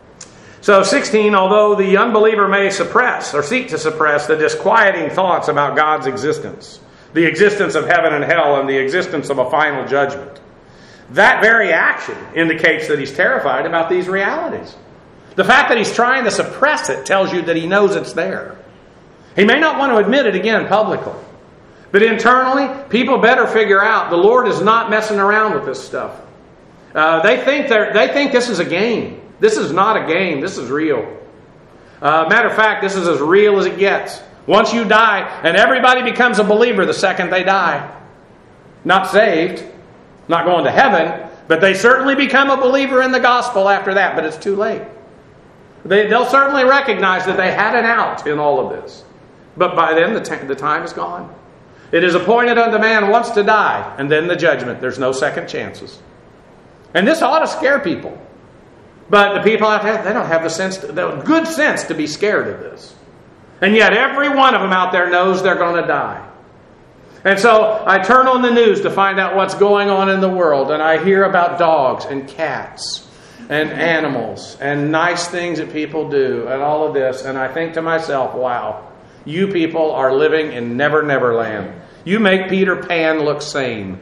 So 16, although the unbeliever may suppress or seek to suppress the disquieting thoughts about God's existence, the existence of heaven and hell, and the existence of a final judgment, that very action indicates that he's terrified about these realities. The fact that he's trying to suppress it tells you that he knows it's there. He may not want to admit it again publicly. But internally, people better figure out the Lord is not messing around with this stuff. They think this is a game. This is not a game. This is real. Matter of fact, this is as real as it gets. Once you die, and everybody becomes a believer the second they die. Not saved. Not going to heaven, but they certainly become a believer in the gospel after that, but it's too late. They'll certainly recognize that they had an out in all of this. But by then, the time is gone. It is appointed unto man once to die, and then the judgment. There's no second chances. And this ought to scare people. But the people out there, they don't have the good sense to be scared of this. And yet every one of them out there knows they're going to die. And so I turn on the news to find out what's going on in the world, and I hear about dogs and cats and animals and nice things that people do and all of this, and I think to myself, wow, you people are living in Never Never Land. You make Peter Pan look sane.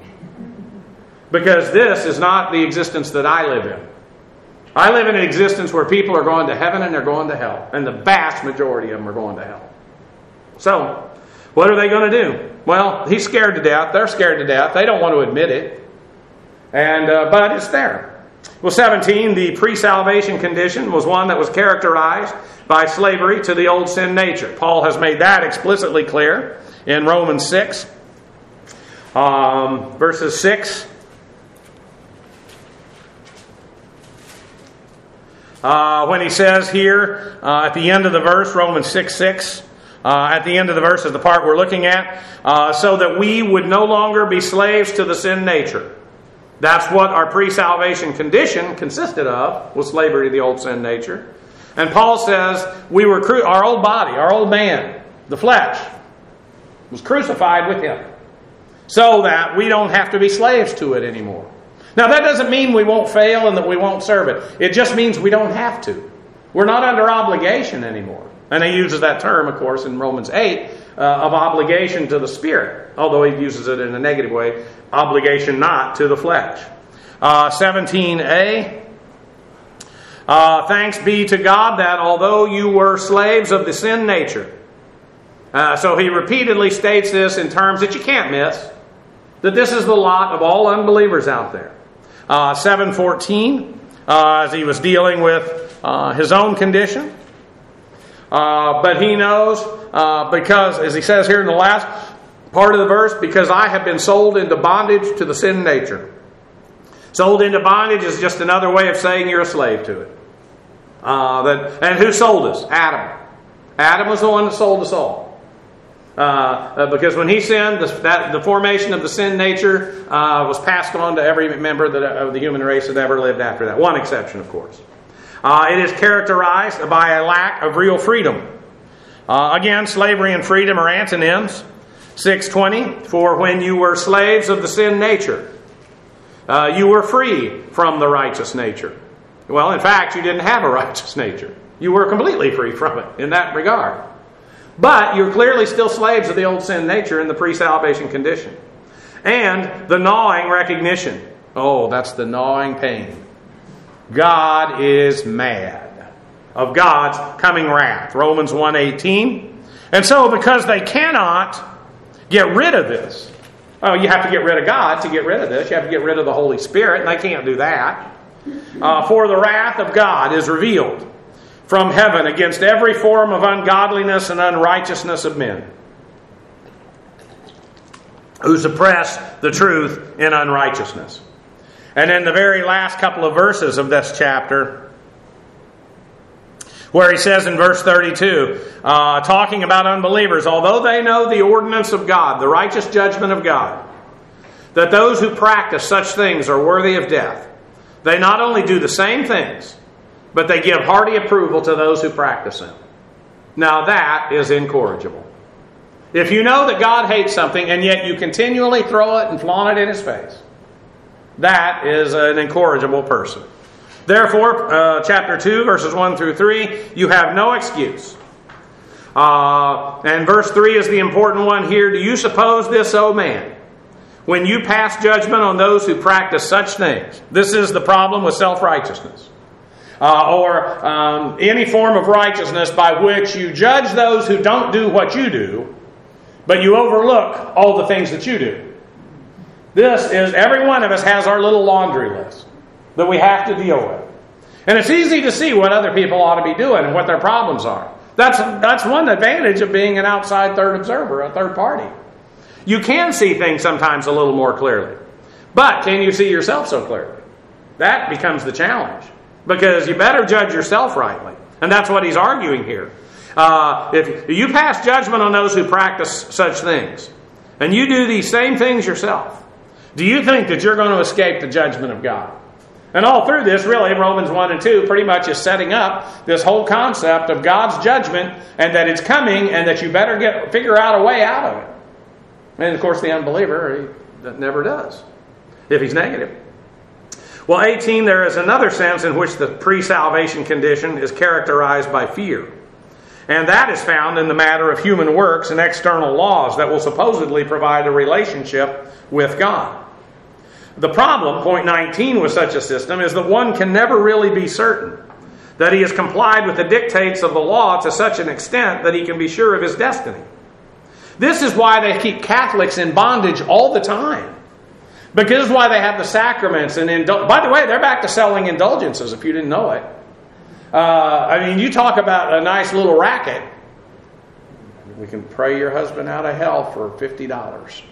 Because this is not the existence that I live in. I live in an existence where people are going to heaven and they're going to hell. And the vast majority of them are going to hell. So, what are they going to do? Well, he's scared to death. They're scared to death. They don't want to admit it. But it's there. Well, 17, the pre-salvation condition was one that was characterized by slavery to the old sin nature. Paul has made that explicitly clear in Romans 6, verses 6. When he says here at the end of the verse, Romans 6:6, at the end of the verse is the part we're looking at, so that we would no longer be slaves to the sin nature. That's what our pre-salvation condition consisted of, was slavery to the old sin nature. And Paul says we were our old body, our old man, the flesh, was crucified with him, so that we don't have to be slaves to it anymore. Now, that doesn't mean we won't fail and that we won't serve it. It just means we don't have to. We're not under obligation anymore. And he uses that term, of course, in Romans 8, of obligation to the Spirit. Although he uses it in a negative way, obligation not to the flesh. 17a, thanks be to God that although you were slaves of the sin nature. So he repeatedly states this in terms that you can't miss. That this is the lot of all unbelievers out there. 7:14, as he was dealing with his own condition. But he knows, because, as he says here in the last part of the verse, because I have been sold into bondage to the sin nature. Sold into bondage is just another way of saying you're a slave to it. And who sold us? Adam. Adam was the one that sold us all. Because when he sinned, the formation of the sin nature was passed on to every member of the human race that ever lived after that. One exception, of course. It is characterized by a lack of real freedom. Again, slavery and freedom are antonyms. 6:20, for when you were slaves of the sin nature. You were free from the righteous nature. Well, in fact, you didn't have a righteous nature. You were completely free from it in that regard. But you're clearly still slaves of the old sin nature in the pre-salvation condition. And the gnawing recognition. Oh, that's the gnawing pain. God is mad of God's coming wrath. Romans 1:18. And so because they cannot get rid of this. Oh, you have to get rid of God to get rid of this. You have to get rid of the Holy Spirit, and they can't do that. For the wrath of God is revealed from heaven against every form of ungodliness and unrighteousness of men, who suppress the truth in unrighteousness. And in the very last couple of verses of this chapter, where he says in verse 32, talking about unbelievers, although they know the ordinance of God, the righteous judgment of God, that those who practice such things are worthy of death, they not only do the same things, but they give hearty approval to those who practice them. Now that is incorrigible. If you know that God hates something and yet you continually throw it and flaunt it in His face, that is an incorrigible person. Therefore, chapter 2, verses 1 through 3, you have no excuse. And verse 3 is the important one here. Do you suppose this, O man, when you pass judgment on those who practice such things? This is the problem with self-righteousness. Or any form of righteousness by which you judge those who don't do what you do, but you overlook all the things that you do. This is, every one of us has our little laundry list that we have to deal with. And it's easy to see what other people ought to be doing and what their problems are. That's one advantage of being an outside third observer, a third party. You can see things sometimes a little more clearly. But can you see yourself so clearly? That becomes the challenge. Because you better judge yourself rightly. And that's what he's arguing here. If you pass judgment on those who practice such things, and you do these same things yourself, do you think that you're going to escape the judgment of God? And all through this, really, Romans 1 and 2 pretty much is setting up this whole concept of God's judgment and that it's coming and that you better figure out a way out of it. And, of course, the unbeliever, he never does, if he's negative. Well, 18, there is another sense in which the pre-salvation condition is characterized by fear. And that is found in the matter of human works and external laws that will supposedly provide a relationship with God. The problem, point 19, with such a system is that one can never really be certain that he has complied with the dictates of the law to such an extent that he can be sure of his destiny. This is why they keep Catholics in bondage all the time. Because this is why they have the sacraments. And by the way, they're back to selling indulgences, if you didn't know it. You talk about a nice little racket. We can pray your husband out of hell for $50.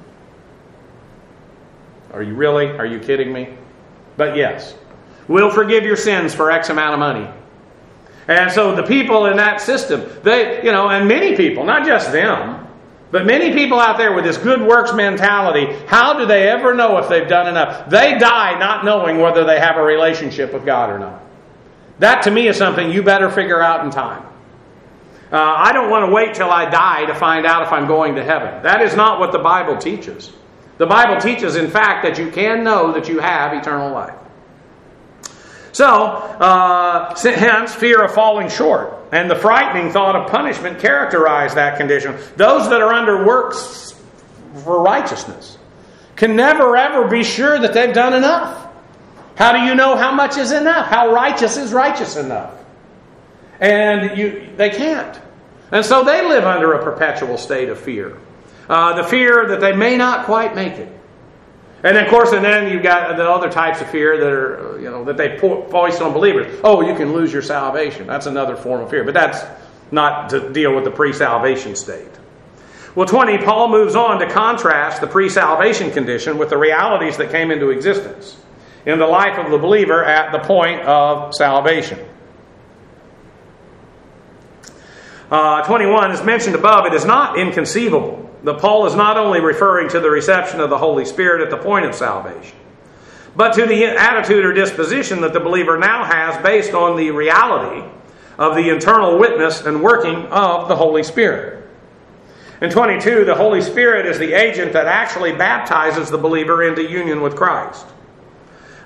Are you really? Are you kidding me? But yes, we'll forgive your sins for X amount of money. And so the people in that system, and many people, not just them, but many people out there with this good works mentality, how do they ever know if they've done enough? They die not knowing whether they have a relationship with God or not. That to me is something you better figure out in time. I don't want to wait till I die to find out if I'm going to heaven. That is not what the Bible teaches. The Bible teaches, in fact, that you can know that you have eternal life. So, hence, fear of falling short and the frightening thought of punishment characterize that condition. Those that are under works for righteousness can never ever be sure that they've done enough. How do you know how much is enough? How righteous is righteous enough? And they can't. And so they live under a perpetual state of fear. The fear that they may not quite make it. And of course, then you've got the other types of fear that are, that they voice on believers. Oh, you can lose your salvation. That's another form of fear. But that's not to deal with the pre-salvation state. Well, 20, Paul moves on to contrast the pre-salvation condition with the realities that came into existence in the life of the believer at the point of salvation. 21, as mentioned above, it is not inconceivable that Paul is not only referring to the reception of the Holy Spirit at the point of salvation, but to the attitude or disposition that the believer now has based on the reality of the internal witness and working of the Holy Spirit. In 22, the Holy Spirit is the agent that actually baptizes the believer into union with Christ.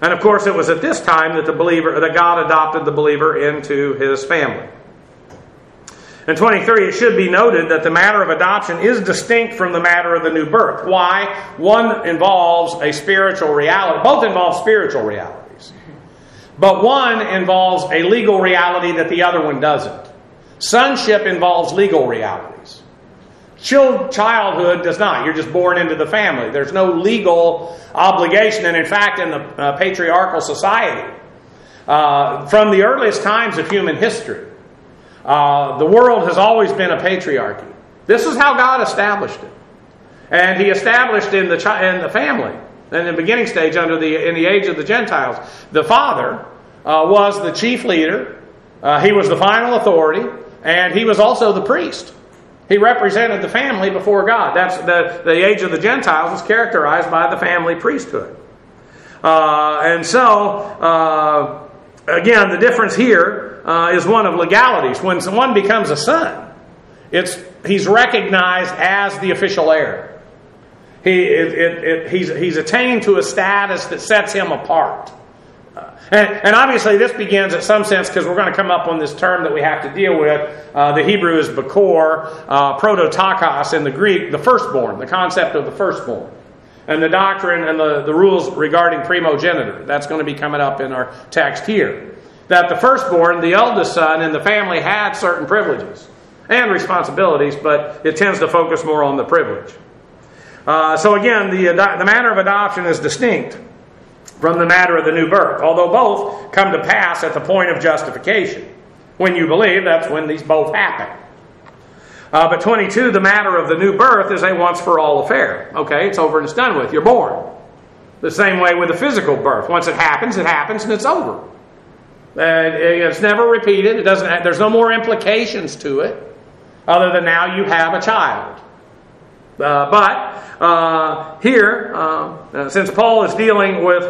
And of course, it was at this time that God adopted the believer into his family. In 23, it should be noted that the matter of adoption is distinct from the matter of the new birth. Why? One involves a spiritual reality. Both involve spiritual realities. But one involves a legal reality that the other one doesn't. Sonship involves legal realities. Childhood does not. You're just born into the family. There's no legal obligation. And in fact, in the patriarchal society, from the earliest times of human history, the world has always been a patriarchy. This is how God established it. And he established in the family, in the beginning stage, in the age of the Gentiles, the father was the chief leader. He was the final authority. And he was also the priest. He represented the family before God. That's the age of the Gentiles was characterized by the family priesthood. And so, again, the difference here is one of legalities. When someone becomes a son, he's recognized as the official heir. He's attained to a status that sets him apart. And obviously this begins at some sense, because we're going to come up on this term that we have to deal with. The Hebrew is bakor, prototokos in the Greek, the firstborn, the concept of the firstborn. And the doctrine and the rules regarding primogeniture. That's going to be coming up in our text here. That the firstborn, the eldest son in the family, had certain privileges and responsibilities, but it tends to focus more on the privilege. So again, the matter of adoption is distinct from the matter of the new birth, although both come to pass at the point of justification. When you believe, that's when these both happen. But 22, the matter of the new birth is a once-for-all affair. Okay, it's over and it's done with. You're born. The same way with the physical birth. Once it happens, and it's over. It's never repeated. There's no more implications to it, other than now you have a child. But here, since Paul is dealing with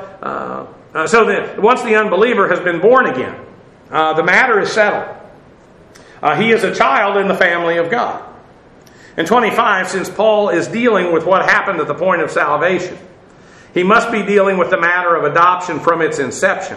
once the unbeliever has been born again, the matter is settled. He is a child in the family of God. In 25, since Paul is dealing with what happened at the point of salvation, he must be dealing with the matter of adoption from its inception.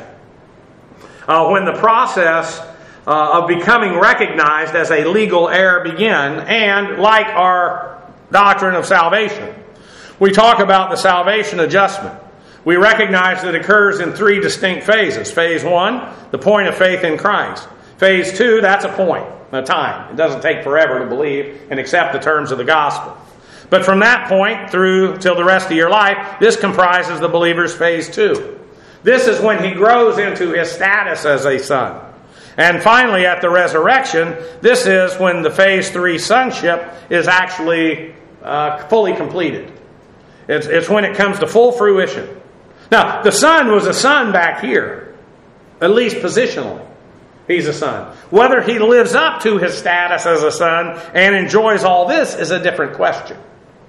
When the process of becoming recognized as a legal heir began, and like our doctrine of salvation, we talk about the salvation adjustment. We recognize that it occurs in three distinct phases. Phase 1, the point of faith in Christ. Phase 2, that's a point, a time. It doesn't take forever to believe and accept the terms of the gospel. But from that point through till the rest of your life, this comprises the believer's phase 2. This is when he grows into his status as a son. And finally, at the resurrection, this is when the phase 3 sonship is actually fully completed. It's when it comes to full fruition. Now, the son was a son back here, at least positionally. He's a son. Whether he lives up to his status as a son and enjoys all this is a different question.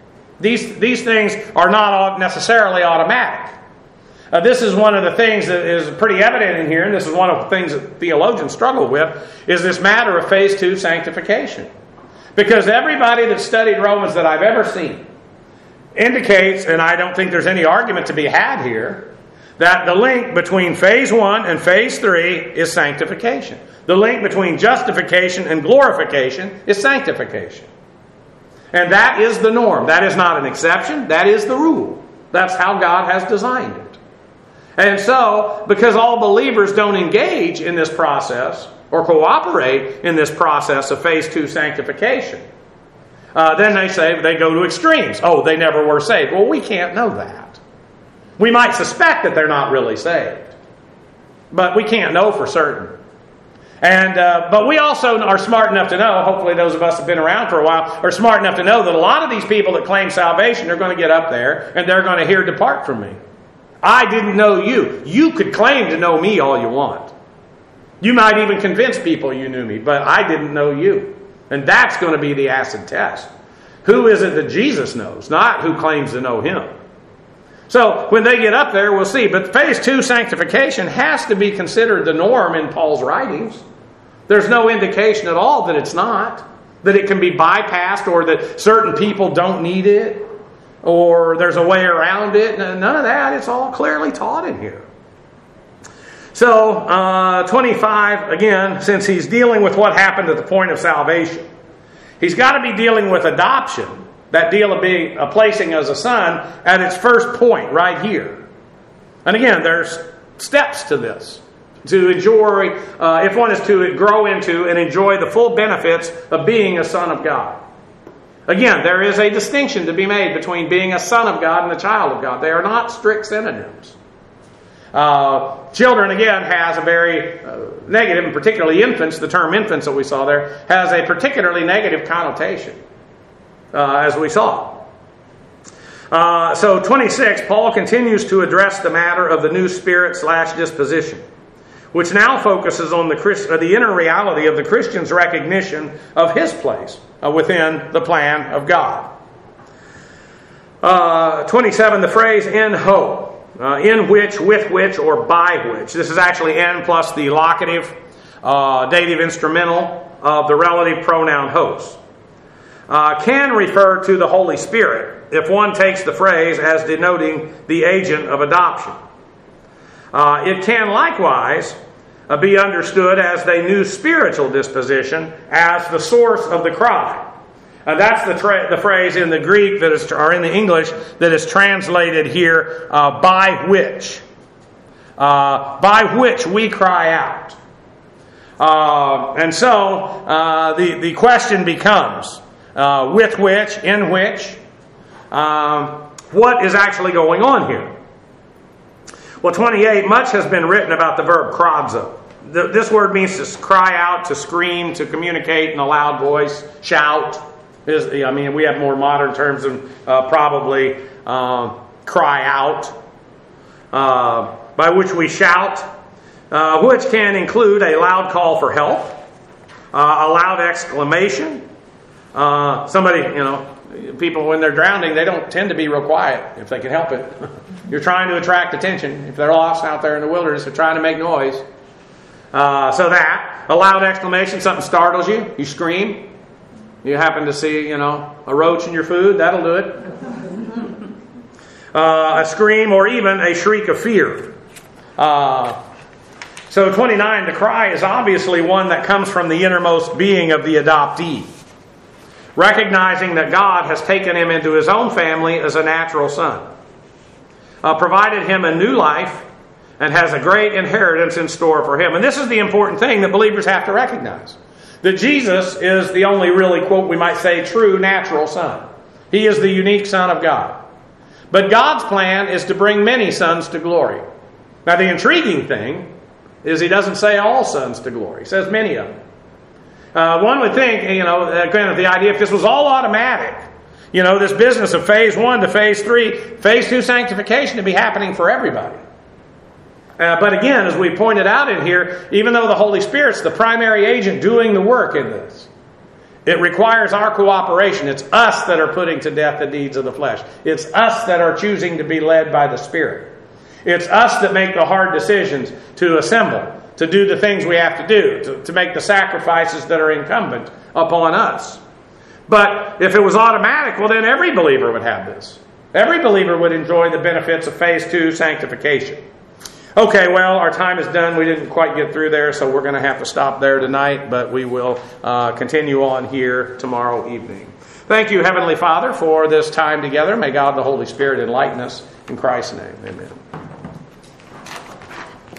These things are not necessarily automatic. This is one of the things that is pretty evident in here, and this is one of the things that theologians struggle with, is this matter of phase 2 sanctification. Because everybody that studied Romans that I've ever seen indicates, and I don't think there's any argument to be had here, that the link between phase 1 and phase 3 is sanctification. The link between justification and glorification is sanctification. And that is the norm. That is not an exception. That is the rule. That's how God has designed it. And so, because all believers don't engage in this process or cooperate in this process of phase 2 sanctification, then they go to extremes. Oh, they never were saved. Well, we can't know that. We might suspect that they're not really saved, but we can't know for certain. And but we also are smart enough to know, hopefully those of us who have been around for a while are smart enough to know that a lot of these people that claim salvation are going to get up there and they're going to hear, "Depart from me. I didn't know you." You could claim to know me all you want. You might even convince people you knew me, but I didn't know you. And that's going to be the acid test. Who is it that Jesus knows, not who claims to know him? So when they get up there, we'll see. But phase 2 sanctification has to be considered the norm in Paul's writings. There's no indication at all that it's not, that it can be bypassed or that certain people don't need it. or there's a way around it. None of that. It's all clearly taught in here. So, 25, again, since he's dealing with what happened at the point of salvation, he's got to be dealing with adoption, that deal of being placing as a son at its first point right here. And again, there's steps to this. To enjoy, if one is to grow into and enjoy the full benefits of being a son of God. Again, there is a distinction to be made between being a son of God and a child of God. They are not strict synonyms. Children, again, has a very negative, and particularly infants, the term infants that we saw there, has a particularly negative connotation, as we saw. So 26, Paul continues to address the matter of the new spirit/disposition, which now focuses on the inner reality of the Christian's recognition of his place within the plan of God. 27, the phrase "in hope." In which, with which, or by which. This is actually "in" plus the locative, dative instrumental of the relative pronoun host. Can refer to the Holy Spirit if one takes the phrase as denoting the agent of adoption. It can likewise be understood as the new spiritual disposition as the source of the cry. That's the phrase in the Greek that is, or in the English that is translated here, by which we cry out. And so the question becomes, with which, in which, what is actually going on here? Well, 28, much has been written about the verb kradzo. This word means to cry out, to scream, to communicate in a loud voice, shout. We have more modern terms than probably cry out, by which we shout, which can include a loud call for help, a loud exclamation. People when they're drowning, they don't tend to be real quiet if they can help it. You're trying to attract attention. If they're lost out there in the wilderness, they're trying to make noise. So that, a loud exclamation, something startles you, you scream. You happen to see, a roach in your food, that'll do it. A scream or even a shriek of fear. So 29, the cry is obviously one that comes from the innermost being of the adoptee, recognizing that God has taken him into his own family as a natural son, provided him a new life, and has a great inheritance in store for him. And this is the important thing that believers have to recognize. That Jesus is the only really, quote, we might say, true natural son. He is the unique Son of God. But God's plan is to bring many sons to glory. Now the intriguing thing is he doesn't say all sons to glory. He says many of them. One would think, kind of the idea, if this was all automatic, this business of phase 1 to phase 3, phase 2 sanctification to be happening for everybody. But again, as we pointed out in here, even though the Holy Spirit's the primary agent doing the work in this, it requires our cooperation. It's us that are putting to death the deeds of the flesh. It's us that are choosing to be led by the Spirit. It's us that make the hard decisions to assemble, to do the things we have to do, to make the sacrifices that are incumbent upon us. But if it was automatic, well then every believer would have this. Every believer would enjoy the benefits of phase 2 sanctification. Okay, well, our time is done. We didn't quite get through there, so we're going to have to stop there tonight, but we will continue on here tomorrow evening. Thank you, Heavenly Father, for this time together. May God the Holy Spirit enlighten us. In Christ's name, amen.